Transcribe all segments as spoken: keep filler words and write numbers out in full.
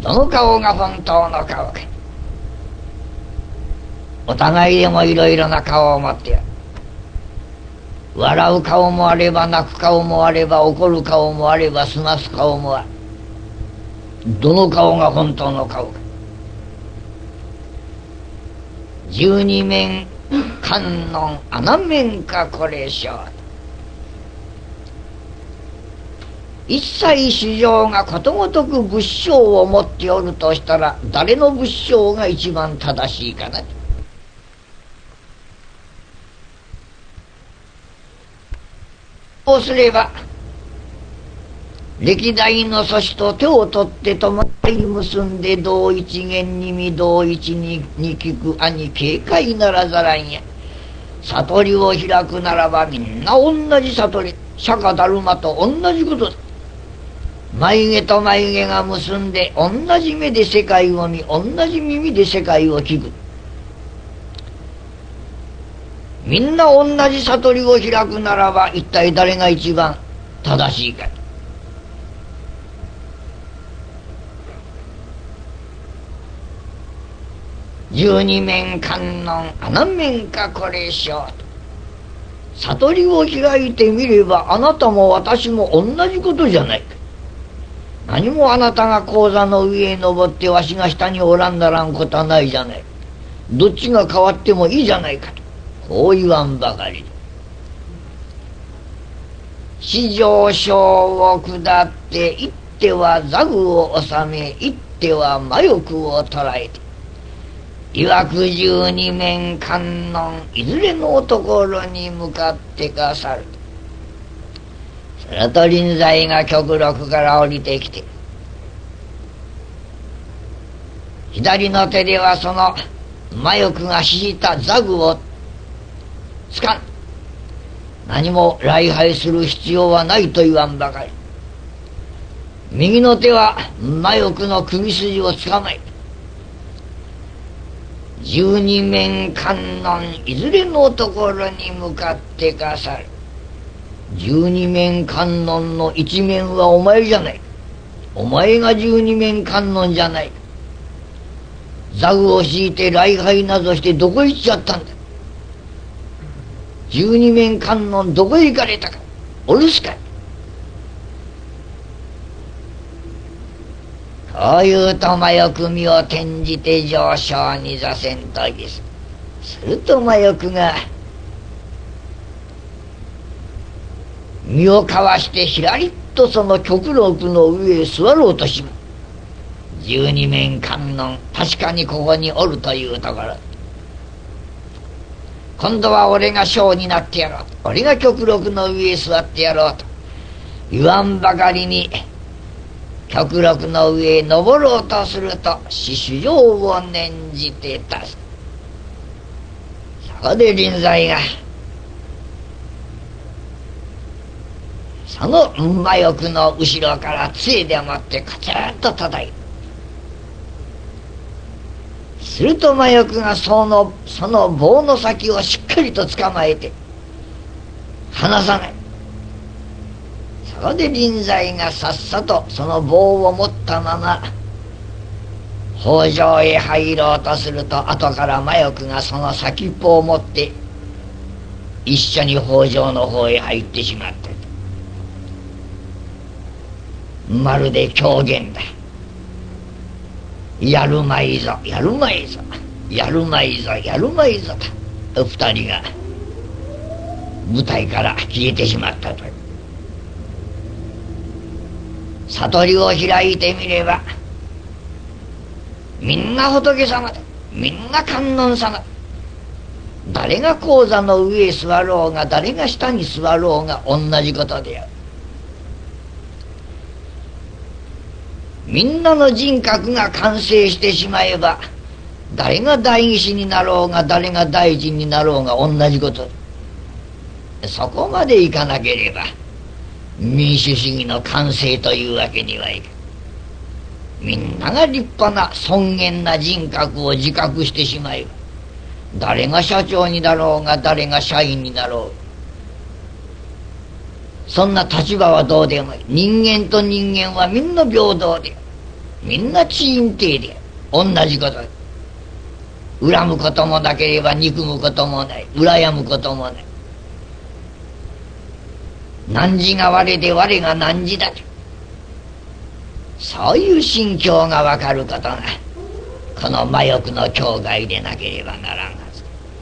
どの顔が本当の顔か。お互いでもいろいろな顔を持ってやる。笑う顔もあれば、泣く顔もあれば、怒る顔もあれば、すます顔もある。どの顔が本当の顔か。十二面観音穴面かこれしょう。一切主情がことごとく仏性を持っておるとしたら、誰の仏性が一番正しいかな。そうすれば歴代の祖師と手を取って共に結んで、同一元にみ同一にに聞く兄警戒ならざらんや。悟りを開くならばみんな同じ悟り、釈迦だるまと同じことだ。眉毛と眉毛が結んで、同じ目で世界を見、同じ耳で世界を聞く。みんな同じ悟りを開くならば、一体誰が一番正しいか。十二面観音穴面かこれしょう。悟りを開いてみれば、あなたも私も同じことじゃないか。何もあなたが高座の上へ登ってわしが下におらんならんことはないじゃない。どっちが変わってもいいじゃないかと、こう言わんばかり。四条章を下って一手は座具を収め、一手は魔欲を捉えて、いわく十二面観音いずれのところに向かってか去る。すると臨済が極楽から降りてきて、左の手ではその魔欲が引いた座具をつかん。何も礼拝する必要はないと言わんばかり。右の手は魔欲の首筋をつかまえ、十二面観音いずれのところに向かってか去る。十二面観音の一面はお前じゃない。お前が十二面観音じゃない。座具を敷いて礼拝などしてどこへ行っちゃったんだ。十二面観音どこへ行かれたか。お留守かい。こういうと魔欲身を転じて上昇に座せんといす。すると魔欲が身をかわしてひらりっとその極楽の上へ座ろうとします。十二面観音確かにここにおるというところ。今度は俺が将になってやろうと、俺が極楽の上へ座ってやろうと言わんばかりに、極楽の上へ登ろうとすると死主情を念じてたす。そこで臨済がその魔欲の後ろから杖でもってカチッと叩いた。すると魔欲がそのその棒の先をしっかりと捕まえて離さない。そこで臨済がさっさとその棒を持ったまま北条へ入ろうとすると、後から魔欲がその先っぽを持って一緒に北条の方へ入ってしまった。まるで狂言だ。やるまいぞやるまいぞやるまいぞやるまいぞと二人が舞台から消えてしまったという。悟りを開いてみればみんな仏様だ。みんな観音様。誰が高座の上へ座ろうが誰が下に座ろうが同じことである。みんなの人格が完成してしまえば、誰が代議士になろうが誰が大臣になろうが同じこと。そこまでいかなければ民主主義の完成というわけにはいかん。みんなが立派な尊厳な人格を自覚してしまえば、誰が社長になろうが誰が社員になろう、そんな立場はどうでもいい。人間と人間はみんな平等で、 みんなチーンテで同じこと。恨むこともなければ憎むこともない、羨むこともない。汝が我で我が汝だと、そういう心境が分かることがこの魔欲の境界でなければならんはず。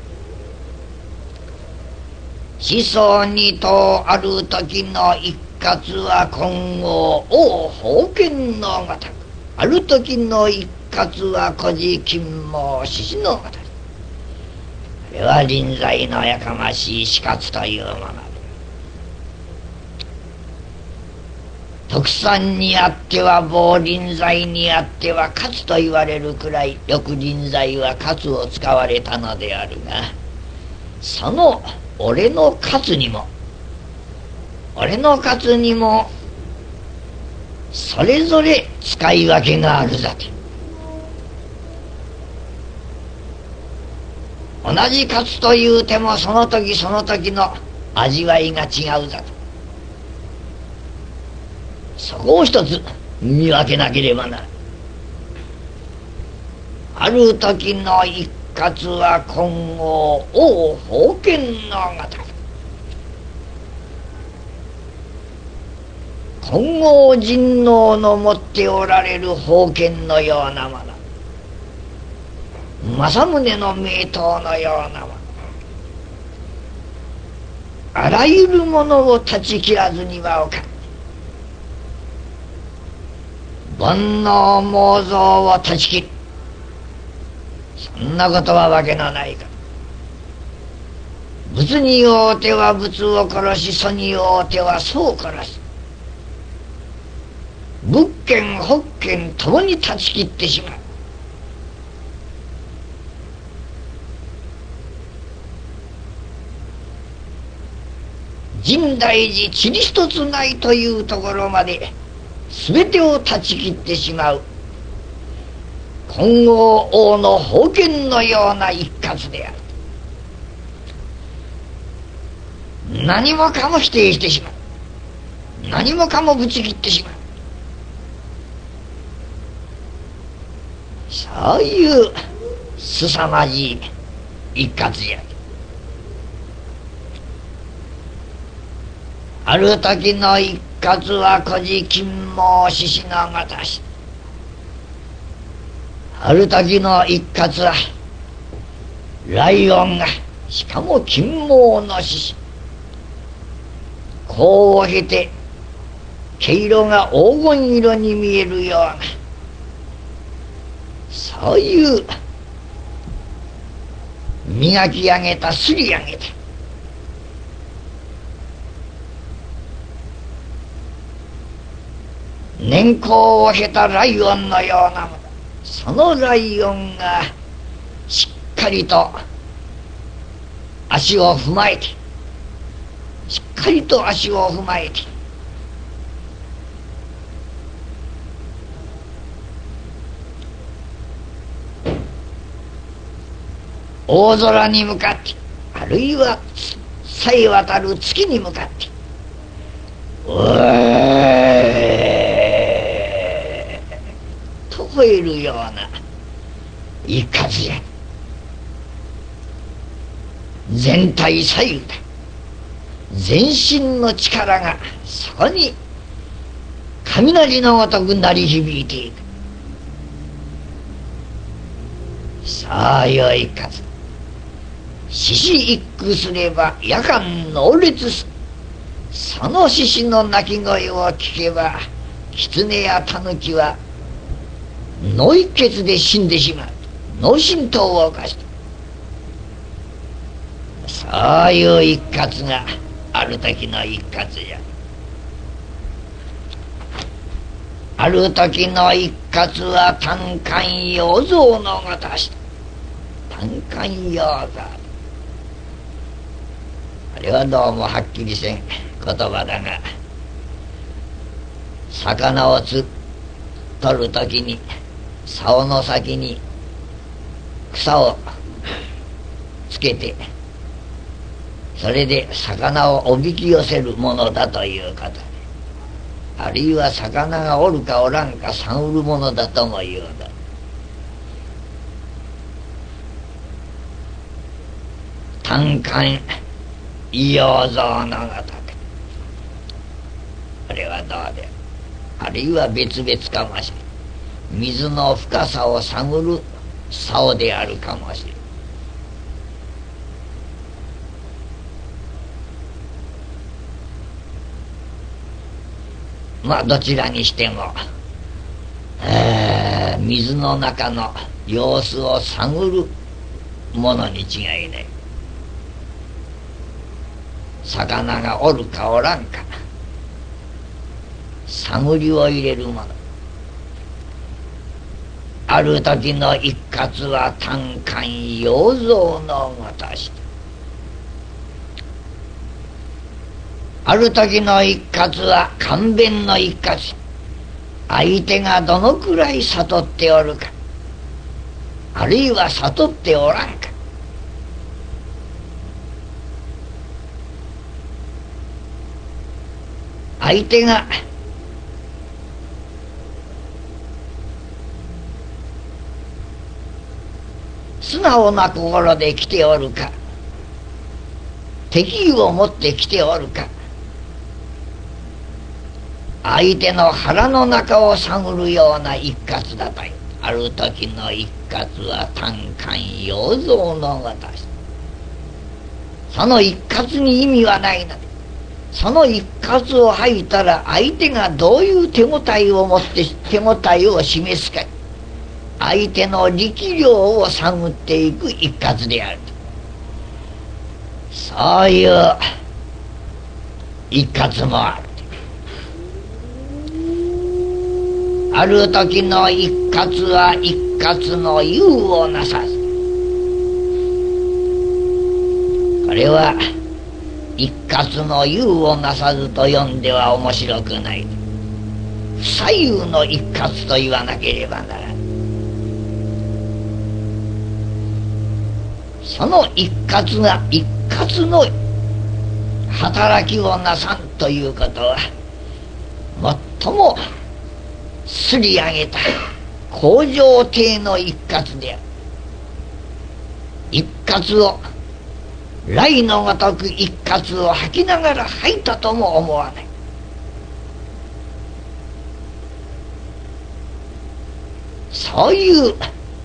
思想にとある時の一括は今後王封建のごとく、ある時の一括は孤児金毛獅子のごとく。これは臨在のやかましい死活というもので、特産にあっては棒臨在にあっては勝と言われるくらいよく臨在は勝を使われたのであるが、その俺の勝にも俺の勝にもそれぞれ使い分けがあるざと。同じ勝というてもその時その時の味わいが違うざと。そこを一つ見分けなければならん。ある時の一括は今後王封建のごとく、金剛人王の持っておられる封建のようなもの、政宗の名刀のようなもの、あらゆるものを断ち切らずにはおかん。煩悩妄想を断ち切る、そんなことはわけのないか。仏に会うては仏を殺し、祖に会うては祖を殺す。仏権法権ともに断ち切ってしまう。深大寺塵一つないというところまで全てを断ち切ってしまう金剛王の封建のような一括である。何もかも否定してしまう、何もかもぶち切ってしまう、そういう凄まじい一括じゃ。ある時の一括は孤児金毛獅子のごとし、ある時の一括はライオンが、しかも金毛の獅子、甲を経て毛色が黄金色に見えるような、そういう磨き上げたすり上げた年功を経たライオンのようなもの、そのライオンがしっかりと足を踏まえて、しっかりと足を踏まえて、大空に向かって、あるいはさえ渡る月に向かって、おえーと吠えるような一括じゃ。全体左右だ。全身の力がそこに雷のごとく鳴り響いていく。さあよいかず、獅子一句すれば夜間能烈す。その獅子の鳴き声を聞けば狐や狸は脳一血で死んでしまう。脳震盪を犯した。そういう一括がある時の一括じゃ。ある時の一括は単観養蔵のごとし。単観養蔵、あれはどうもはっきりせん言葉だが、魚をつ取る時に竿の先に草をつけて、それで魚をおびき寄せるものだということで、 あるいは魚がおるかおらんか探るものだとも言うの。単管異様像のごとく、これはどうで、あるいは別々かもしれん。水の深さを探る竿であるかもしれん。まあどちらにしても、えー、水の中の様子を探るものに違いない。魚がおるかおらんか探りを入れるもの。ある時の一括は単管養蔵のごとし、ある時の一括は簡便の一括。相手がどのくらい悟っておるか、あるいは悟っておらんか。相手が素直な心で来ておるか、敵意を持って来ておるか、相手の腹の中を探るような一括だという。ある時の一括は単管養蔵のごとし、その一括に意味はないので、その一括を吐いたら相手がどういう手応えを持って手応えを示すか、相手の力量を探っていく一括であると、そういう一括もある。ある時の一括は一括の有をなさず、これは一括の有をなさずと読んでは面白くない。不左右の一括と言わなければならない。その一括が一括の働きをなさんということは、最もすり上げた向上体の一括である。一括を雷のごとく一括を吐きながら吐いたとも思わない。そういう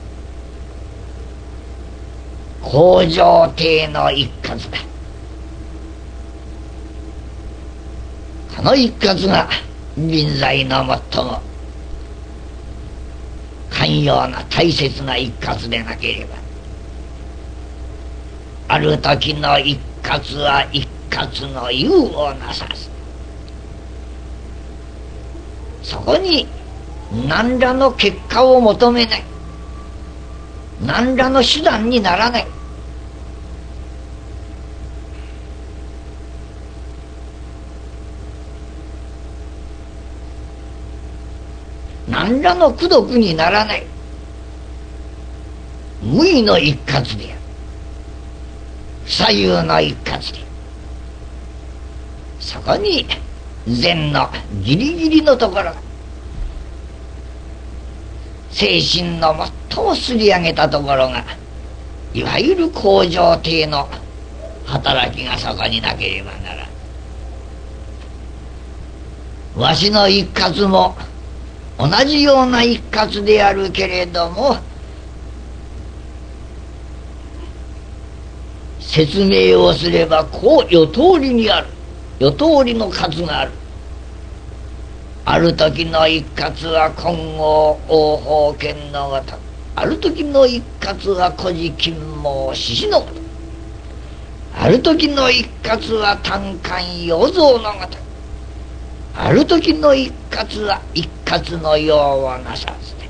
向上体の一括だ。この一括が臨済の最も寛容な大切な一括でなければ、ある時の一括は一括の有をなさず、そこに何らの結果を求めない、何らの手段にならない。何らの功徳にならない無為の一括である。左右の一括で、そこに禅のギリギリのところ、精神の最もすり上げたところが、いわゆる向上体の働きがそこになければならん。わしの一括も同じような一括であるけれども、説明をすればこうよ通りにある。よ通りの数がある。ある時の一括は金剛王法権のごとく、ある時の一括は古事金毛獅子のごとく、ある時の一括は単管養蔵のごとく、ある時の一括は一括の用をなさず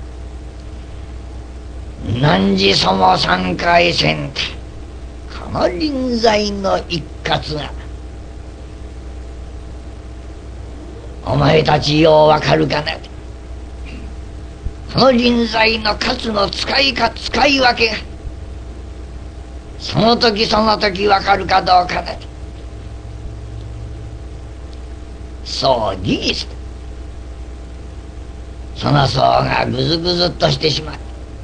で、汝そも三回戦て、この臨済の一括がお前たちようわかるかな。この臨済の数の使いか使い分けがその時その時わかるかどうかな。 層ギギスと、その層がぐずぐずっとしてしまう。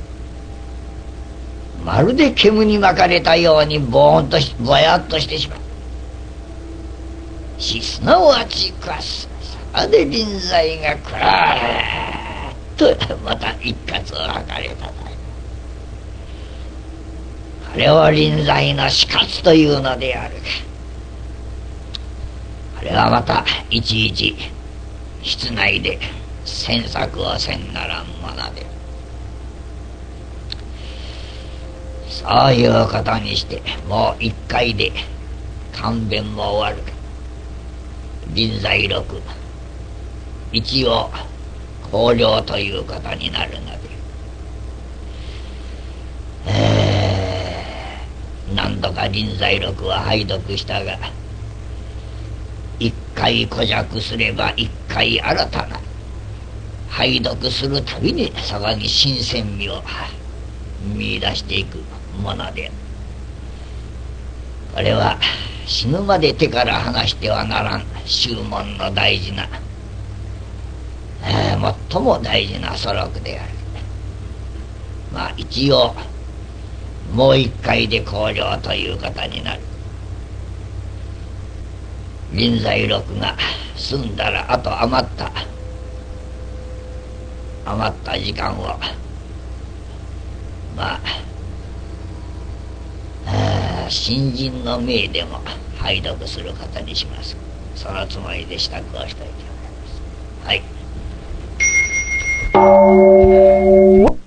まるで煙に巻かれたようにボーンとしぼやっとしてしまうし、すなわちかすさで臨在がくらーっとまた一括を図れた。あれを臨在の死活というのである。あれはまたいちいち室内で詮索をせんならんもので、そういうことにしてもう一回で勘弁も終わる。臨在録一応考慮ということになるので、えー、何度か臨在録は拝読したが、一回古弱すれば一回新たな拝読するたびにそこに新鮮味を見出していくもので、これは死ぬまで手から離してはならん宗門の大事な、えー、最も大事な書録である。まあ一応もう一回で考慮ということになる。臨在録が済んだら、あと余った余った時間をまあ、あ新人の命でも拝読することにします。そのつもりで支度をしておいております。はい。